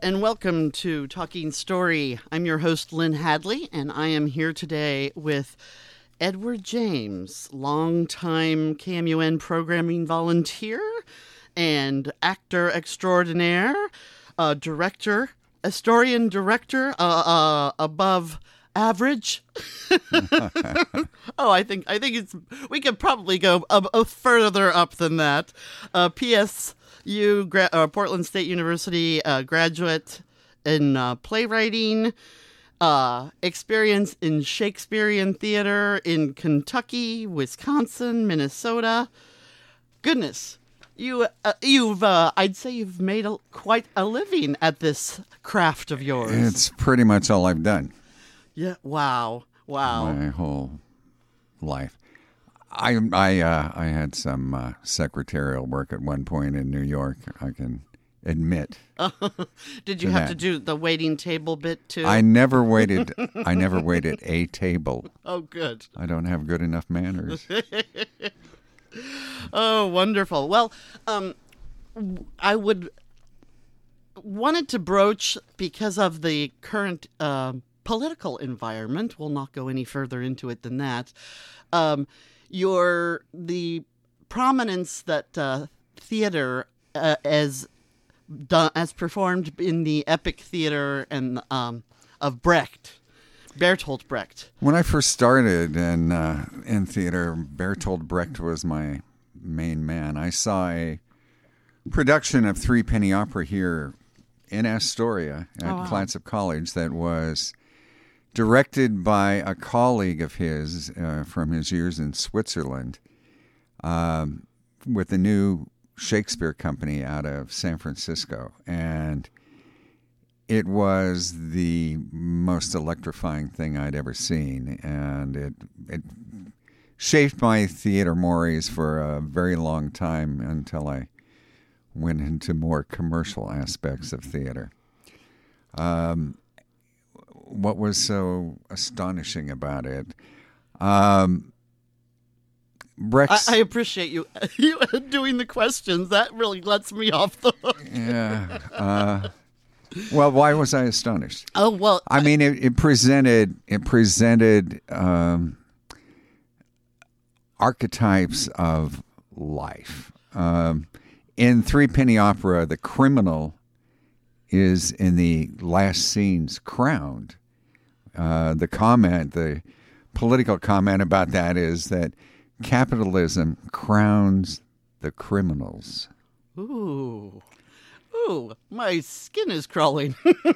and welcome to Talking Story. I'm your host, Lynn Hadley, and I am here today with Edward James, longtime KMUN programming volunteer and actor extraordinaire, director, historian director, above average. I think we could probably go further up than that. PSU, Portland State University graduate in playwriting, experience in Shakespearean theater in Kentucky, Wisconsin, Minnesota. Goodness, I'd say you've made quite a living at this craft of yours. It's pretty much all I've done. Yeah. Wow. My whole life. I had some secretarial work at one point in New York, I can admit. Did you have to do the waiting table bit too? I never waited a table. Oh, good. I don't have good enough manners. Oh, wonderful. Well, I wanted to broach, because of the current political environment, we'll not go any further into it than that, the prominence that theater as performed in the epic theater and of Brecht, Bertolt Brecht. When I first started in theater, Bertolt Brecht was my main man. I saw a production of Three Penny Opera here in Astoria at Clatsop College that was directed by a colleague of his from his years in Switzerland with the new Shakespeare Company out of San Francisco. And it was the most electrifying thing I'd ever seen. And it shaped my theater mores for a very long time until I went into more commercial aspects of theater. What was so astonishing about it? Brecht's, I appreciate you doing the questions. That really lets me off the hook. Yeah. Well, why was I astonished? Oh, well, I mean, it presented archetypes of life. In Three Penny Opera, the criminal is in the last scenes crowned. The political comment about that is that capitalism crowns the criminals. Ooh, my skin is crawling.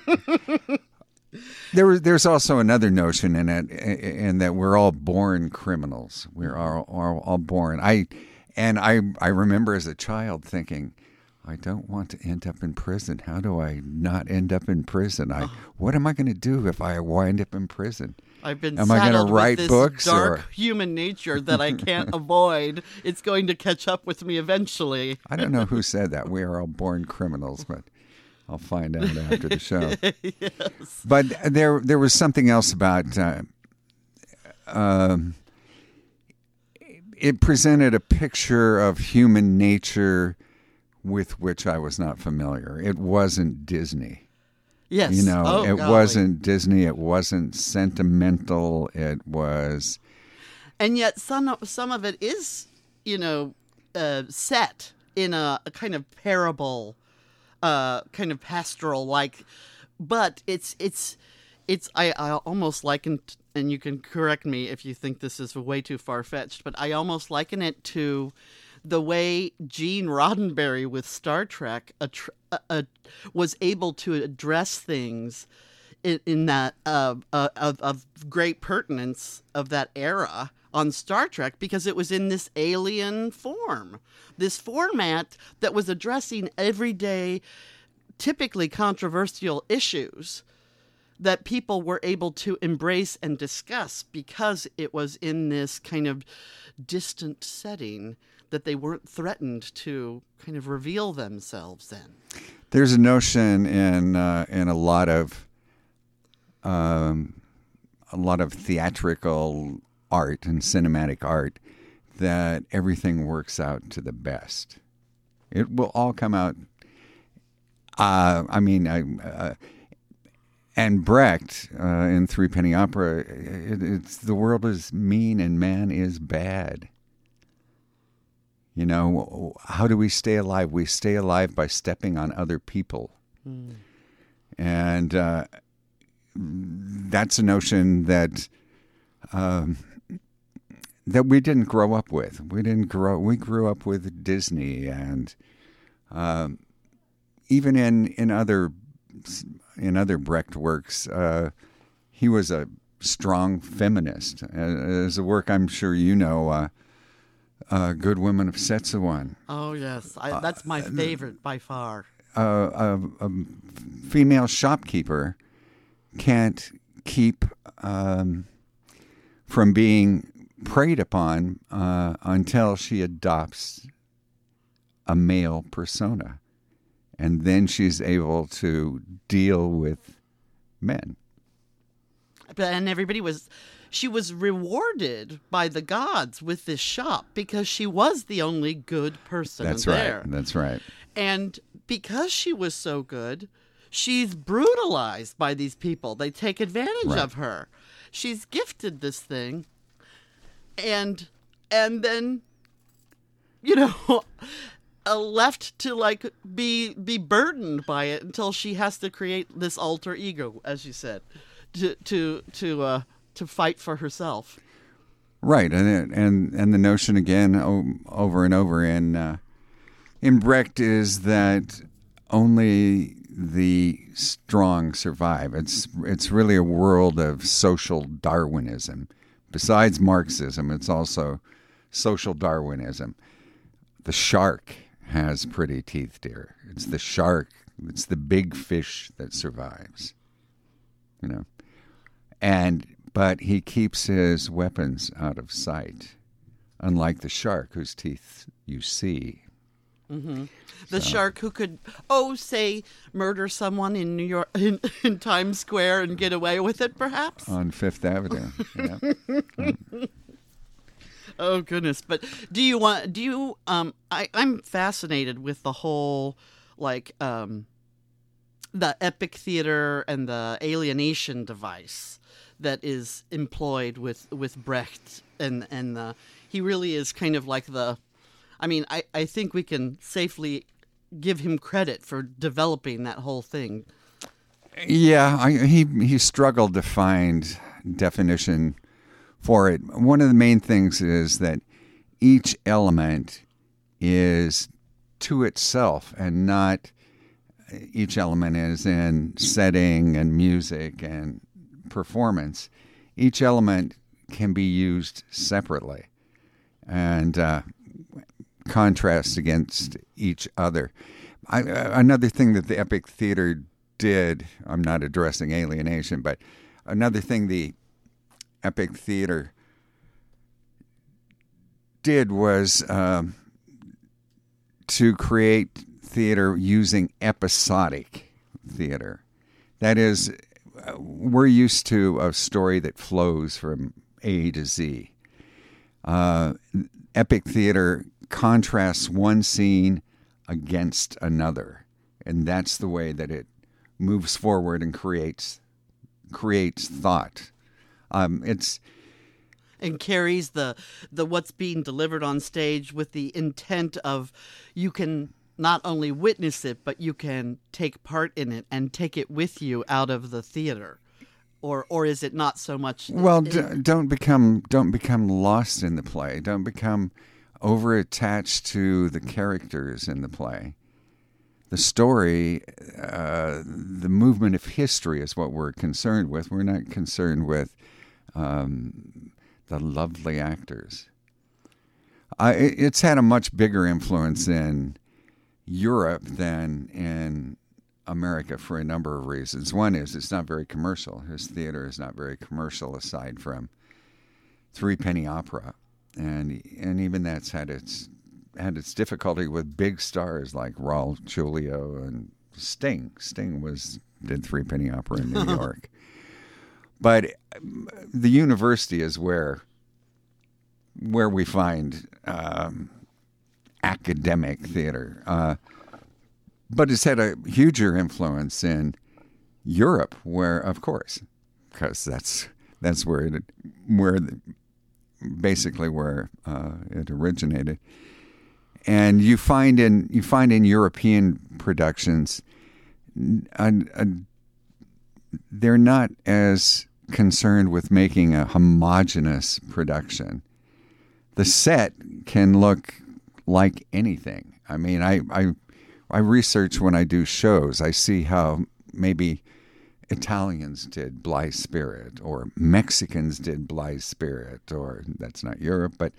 There's also another notion in it, in that we're all born criminals. We're all born. I remember as a child thinking, I don't want to end up in prison. How do I not end up in prison? What am I going to do if I wind up in prison? I've been Am I going to saddled write with this books dark human nature that I can't avoid. It's going to catch up with me eventually. I don't know who said that. We are all born criminals, but I'll find out after the show. Yes. But there was something else about it presented a picture of human nature with which I was not familiar. It wasn't Disney. Yes. It wasn't Disney. It wasn't sentimental. It was. And yet some of it is, set in a kind of parable, kind of pastoral-like. But it's I almost liken, and you can correct me if you think this is way too far-fetched, but I almost liken it to the way Gene Roddenberry with Star Trek was able to address things in that of great pertinence of that era on Star Trek, because it was in this alien form, this format that was addressing everyday, typically controversial issues that people were able to embrace and discuss because it was in this kind of distant setting that they weren't threatened to kind of reveal themselves in. There's a notion in a lot of theatrical art and cinematic art that everything works out to the best. It will all come out. And Brecht in Three Penny Opera, it's the world is mean and man is bad. You know, how do we stay alive? We stay alive by stepping on other people. And that's a notion that that we didn't grow up with. We grew up with Disney, and even in other Brecht works, he was a strong feminist. As a work I'm sure you know, Good Women of Setsuwan. Oh yes, that's my favorite by far. A female shopkeeper can't keep from being preyed upon until she adopts a male persona. And then she's able to deal with men. And she was rewarded by the gods with this shop because she was the only good person there. That's right. And because she was so good, she's brutalized by these people. They take advantage of her. She's gifted this thing. And then, you know, left to like be burdened by it until she has to create this alter ego, as you said, to fight for herself. Right, and the notion again over and over in Brecht is that only the strong survive. It's really a world of social Darwinism. Besides Marxism, it's also social Darwinism. The shark has pretty teeth, dear. It's the shark. It's the big fish that survives. You know, but he keeps his weapons out of sight, unlike the shark whose teeth you see. Mm-hmm. The shark who could, say, murder someone in New York, in Times Square and get away with it, perhaps? On Fifth Avenue. Yeah. Oh, goodness. But I'm fascinated with the whole, like, the epic theater and the alienation device that is employed with Brecht. And he really is kind of like I think we can safely give him credit for developing that whole thing. Yeah, he struggled to find definition for it. One of the main things is that each element is to itself, and not each element is in setting and music and performance. Each element can be used separately and contrast against each other. Another thing that the Epic Theater did, I'm not addressing alienation, but another thing the Epic Theater did was to create theater using episodic theater. That is, we're used to a story that flows from A to Z. Epic theater contrasts one scene against another, and that's the way that it moves forward and creates thought. And carries the what's being delivered on stage with the intent of you can not only witness it, but you can take part in it and take it with you out of the theater. Or is it not so much? Well, don't become lost in the play. Don't become over attached to the characters in the play. The story, the movement of history is what we're concerned with. We're not concerned with the lovely actors. It's had a much bigger influence in Europe than in America for a number of reasons. One is it's not very commercial. His theater is not very commercial, aside from Three Penny Opera, and even that's had its difficulty with big stars like Raul Julia and Sting. Sting did Three Penny Opera in New York. But the university is where we find academic theater. But it's had a huger influence in Europe, where, of course, because that's basically where it originated. And you find in European productions, they're not as concerned with making a homogeneous production. The set can look like anything. I mean, I research when I do shows. I see how maybe Italians did Blithe Spirit, or Mexicans did Blithe Spirit, or that's not Europe, but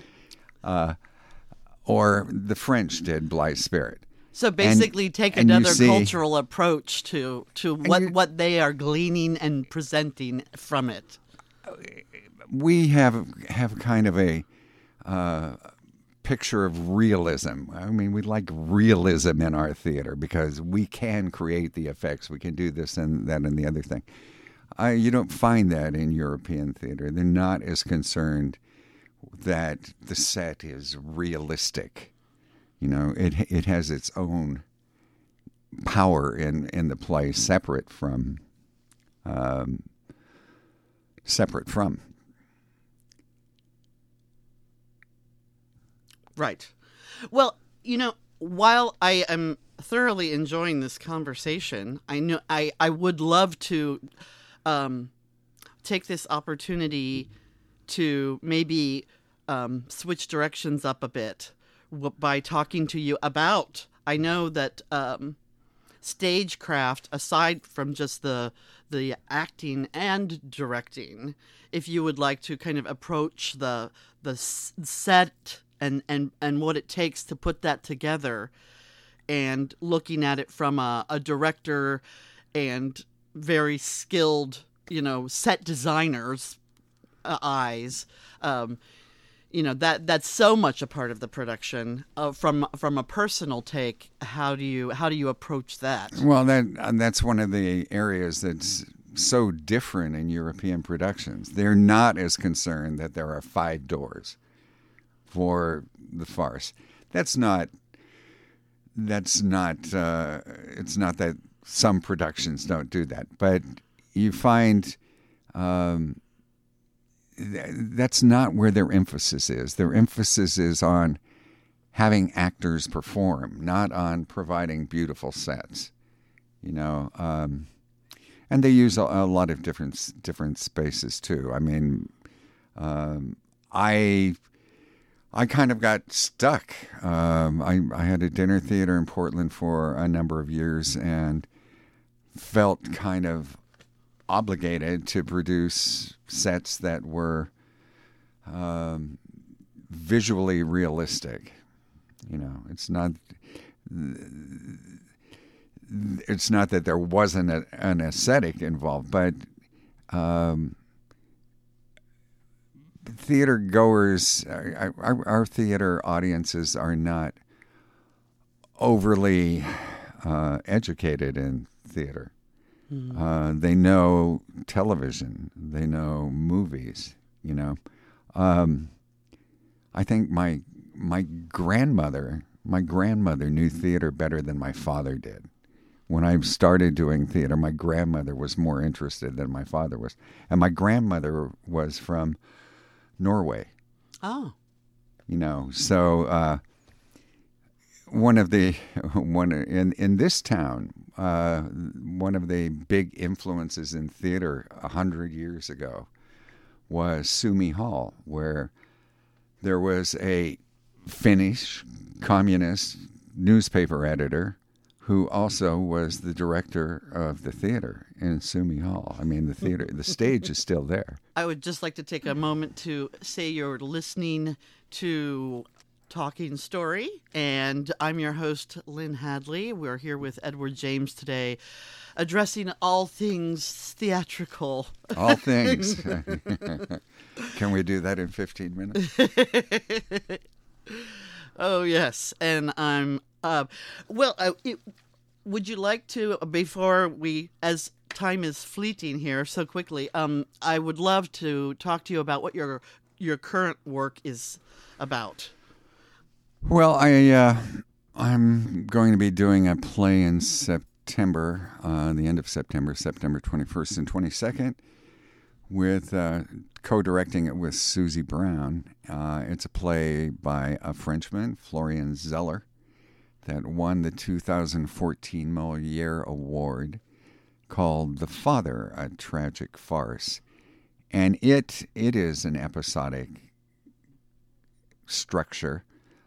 or the French did Blithe Spirit. So basically, take another cultural approach to what they are gleaning and presenting from it. We have kind of a picture of realism. I mean, we like realism in our theater because we can create the effects. We can do this and that and the other thing. You don't find that in European theater. They're not as concerned that the set is realistic. You know, it has its own power in the play, separate from. Right. Well, you know, while I am thoroughly enjoying this conversation, I would love to take this opportunity to maybe switch directions up a bit by talking to you about. I know that stagecraft, aside from just the acting and directing, if you would like to kind of approach the set and what it takes to put that together, and looking at it from a director and very skilled, you know, set designers' eyes, you know, that's so much a part of the production. From a personal take, how do you approach that? Well, that's one of the areas that's so different in European productions. They're not as concerned that there are 5 doors for the farce. It's not that some productions don't do that, but you find that's not where their emphasis is. Their emphasis is on having actors perform, not on providing beautiful sets. You know, and they use a lot of different spaces too. I mean, I kind of got stuck. I had a dinner theater in Portland for a number of years and felt kind of obligated to produce sets that were visually realistic. You know, it's not that there wasn't an aesthetic involved, but theater goers, our theater audiences are not overly educated in theater. Mm-hmm. They know television. They know movies. You know, I think my grandmother knew theater better than my father did. When I started doing theater, my grandmother was more interested than my father was, and my grandmother was from Norway. Oh. You know, so in this town, one of the big influences in theater 100 years ago was Suomi Hall, where there was a Finnish communist newspaper editor who also was the director of the theater in Suomi Hall. I mean, the stage is still there. I would just like to take a moment to say you're listening to Talking Story, and I'm your host, Lynn Hadley. We're here with Edward James today, addressing all things theatrical. All things. Can we do that in 15 minutes? Oh, yes. And I'm... would you like to, before we, as time is fleeting here so quickly, I would love to talk to you about what your current work is about. Well, I'm going to be doing a play in September, the end of September, September 21st and 22nd, with co-directing it with Susie Brown. It's a play by a Frenchman, Florian Zeller, that won the 2014 Molière Award, called The Father, a Tragic Farce. And it is an episodic structure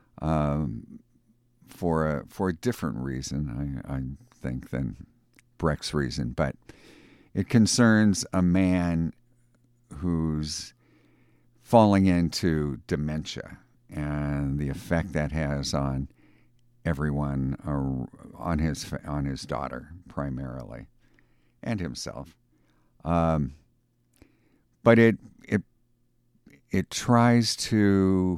for a different reason, I think, than Brecht's reason. But it concerns a man who's falling into dementia and the effect that has on everyone, on his daughter primarily, and himself. But it tries to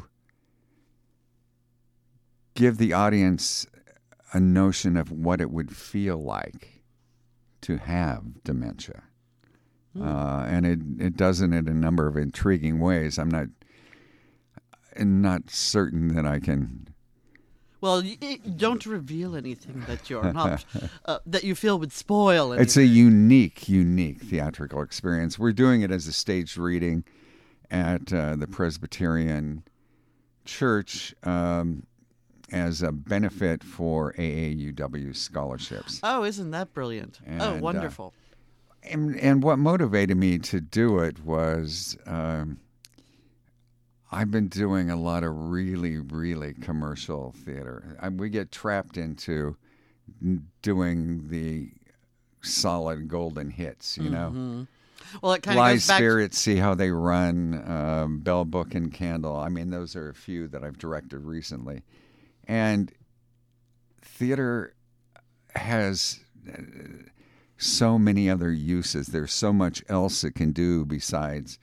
give the audience a notion of what it would feel like to have dementia. And it does it in a number of intriguing ways. I'm not certain that I can. Well, don't reveal anything that you're not that you feel would spoil anything. It's a unique theatrical experience. We're doing it as a staged reading at the Presbyterian Church as a benefit for AAUW scholarships. Oh, isn't that brilliant? And, wonderful. And what motivated me to do it was I've been doing a lot of really, really commercial theater. We get trapped into doing the solid golden hits, you know. Well, it kind of Fly goes back. Spirits, see how they run. Bell, Book, and Candle. I mean, those are a few that I've directed recently. And theater has so many other uses. There's so much else it can do besides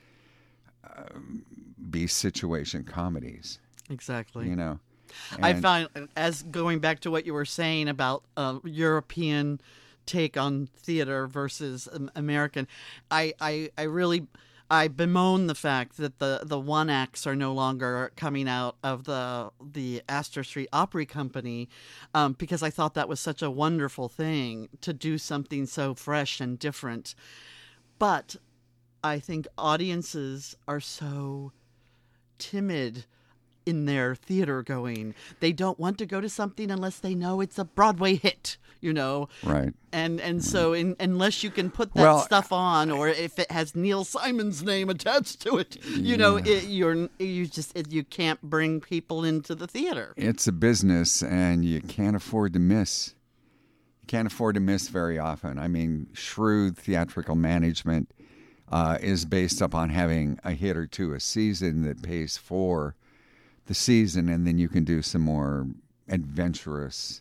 be situation comedies. Exactly. You know, I found, as going back to what you were saying about European take on theater versus American, I really bemoan the fact that the one acts are no longer coming out of the Astor Street Opry Company, because I thought that was such a wonderful thing to do something so fresh and different. But I think audiences are so timid in their theater going. They don't want to go to something unless they know it's a Broadway hit, you know. Right. And so unless you can put that stuff on, or if it has Neil Simon's name attached to it, you know, you can't bring people into the theater. It's a business, and you can't afford to miss. You can't afford to miss very often. I mean, shrewd theatrical management is based upon having a hit or two a season that pays for the season, and then you can do some more adventurous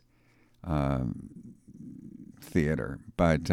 theater. But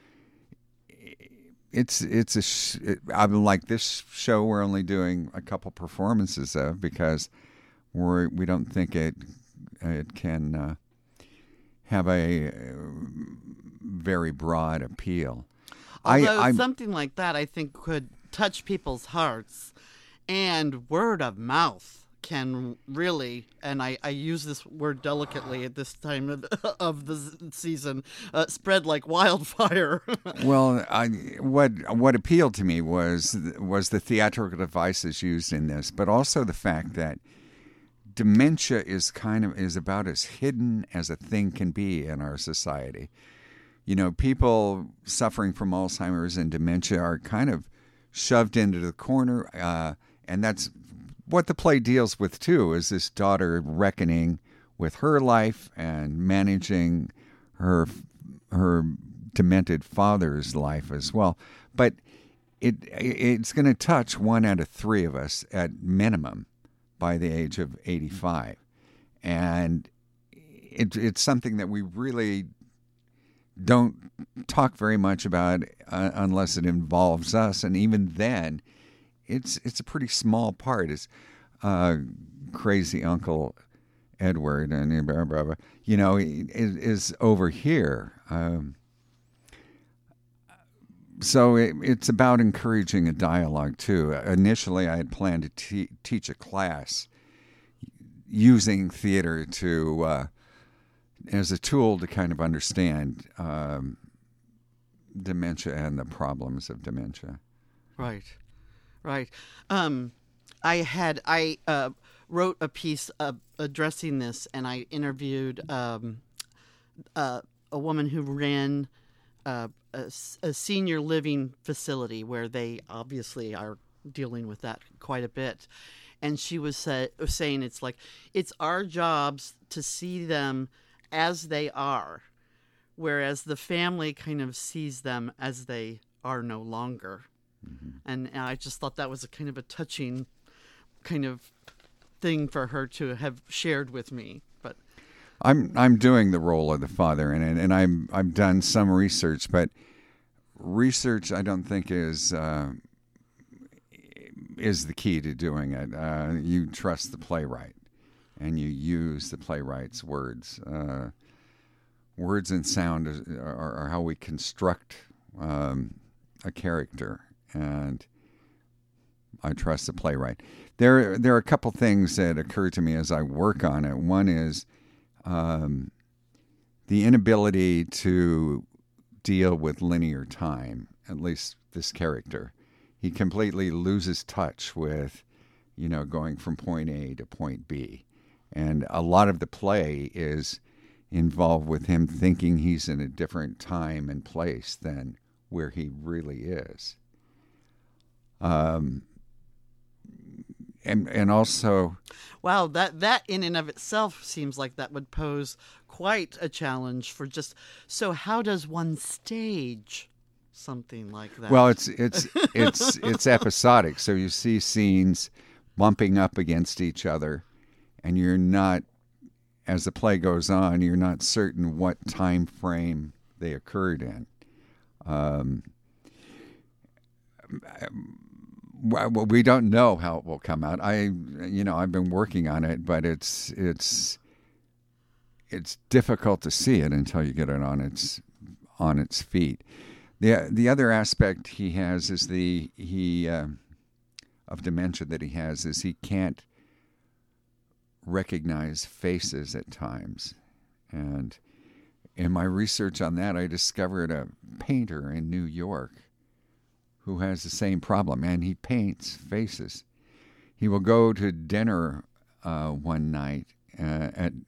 like this show, we're only doing a couple performances of, because we don't think it can have a very broad appeal. Although something like that, I think, could touch people's hearts, and word of mouth can really, and I use this word delicately at this time of the season, spread like wildfire. Well, what appealed to me was the theatrical devices used in this, but also the fact that dementia is about as hidden as a thing can be in our society. You know, people suffering from Alzheimer's and dementia are kind of shoved into the corner, and that's what the play deals with too, is this daughter reckoning with her life and managing her demented father's life as well. But it's going to touch 1 out of 3 of us at minimum by the age of 85. And it's something that we really don't talk very much about unless it involves us. And even then, it's a pretty small part. It's crazy Uncle Edward, and you know, is over here. So it's about encouraging a dialogue too. Initially, I had planned to teach a class using theater to as a tool to kind of understand dementia and the problems of dementia. Right. Right. I wrote a piece addressing this, and I interviewed a woman who ran a senior living facility where they obviously are dealing with that quite a bit. And she was saying it's our jobs to see them as they are, whereas the family kind of sees them as they are no longer. Mm-hmm. And I just thought that was a kind of a touching kind of thing for her to have shared with me. But I'm doing the role of the father, and I've done some research, but research I don't think is the key to doing it. You trust the playwright, and you use the playwright's words. Words and sound are how we construct a character, and I trust the playwright. There are a couple things that occur to me as I work on it. One is the inability to deal with linear time, at least this character. He completely loses touch with, going from point A to point B. And a lot of the play is involved with him thinking he's in a different time and place than where he really is. And also, wow, that in and of itself seems like that would pose quite a challenge for just. So how does one stage something like that? Well, it's episodic. So you see scenes bumping up against each other, and you're not, as the play goes on, you're not certain what time frame they occurred in. Well, we don't know how it will come out. I've been working on it, but it's difficult to see it until you get it on its feet. The other aspect he has is of dementia that he has is he can't recognize faces at times. And in my research on that, I discovered a painter in New York who has the same problem, and he paints faces. He will go to dinner one night, and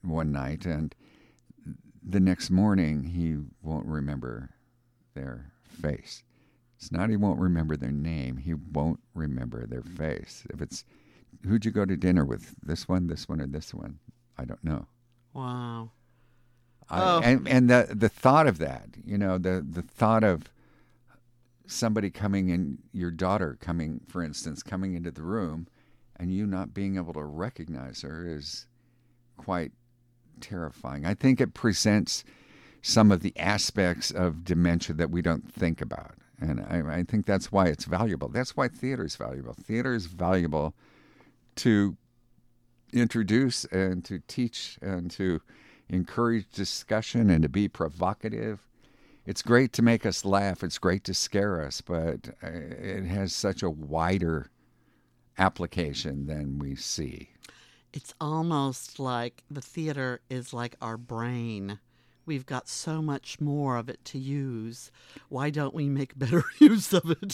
the next morning he won't remember their face. It's not he won't remember their name, he won't remember their face. If it's, who'd you go to dinner with? This one, or this one? I don't know. Wow. And the thought of that, the thought of somebody coming in, your daughter coming into the room, and you not being able to recognize her is quite terrifying. I think it presents some of the aspects of dementia that we don't think about. And I think that's why it's valuable. That's why theater is valuable. Theater is valuable to introduce and to teach and to encourage discussion and to be provocative. It's great to make us laugh. It's great to scare us, but it has such a wider application than we see. It's almost like the theater is like our brain. We've got so much more of it to use. Why don't we make better use of it?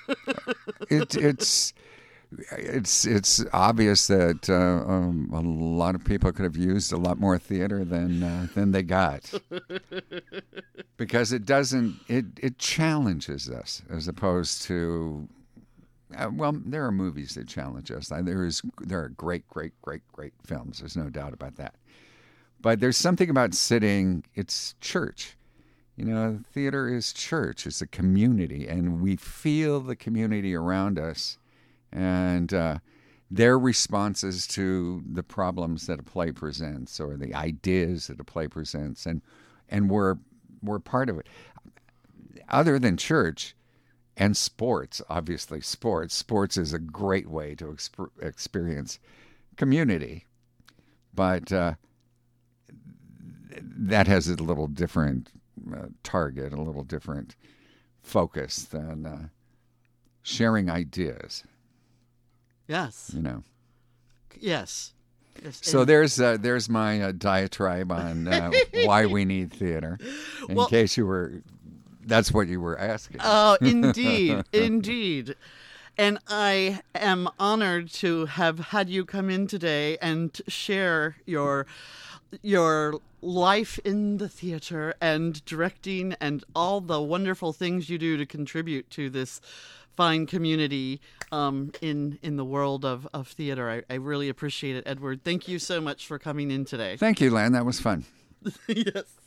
It's obvious that a lot of people could have used a lot more theater than they got, because it challenges us as opposed to there are movies that challenge us. There are great films. There's no doubt about that. But there's something about sitting. It's church. Theater is church. It's a community, and we feel the community around us. And their responses to the problems that a play presents or the ideas that a play presents, and we're part of it. Other than church and sports, obviously sports is a great way to experience community, but that has a little different target, a little different focus than sharing ideas. Yes. You know. Yes. Yes, So and- there's my diatribe on why we need theater. In Well- case that's what you were asking. Oh, indeed, indeed. And I am honored to have had you come in today and share your life in the theater and directing and all the wonderful things you do to contribute to this fine community in the world of theater. I really appreciate it, Edward. Thank you so much for coming in today. Thank you, Len. That was fun. Yes.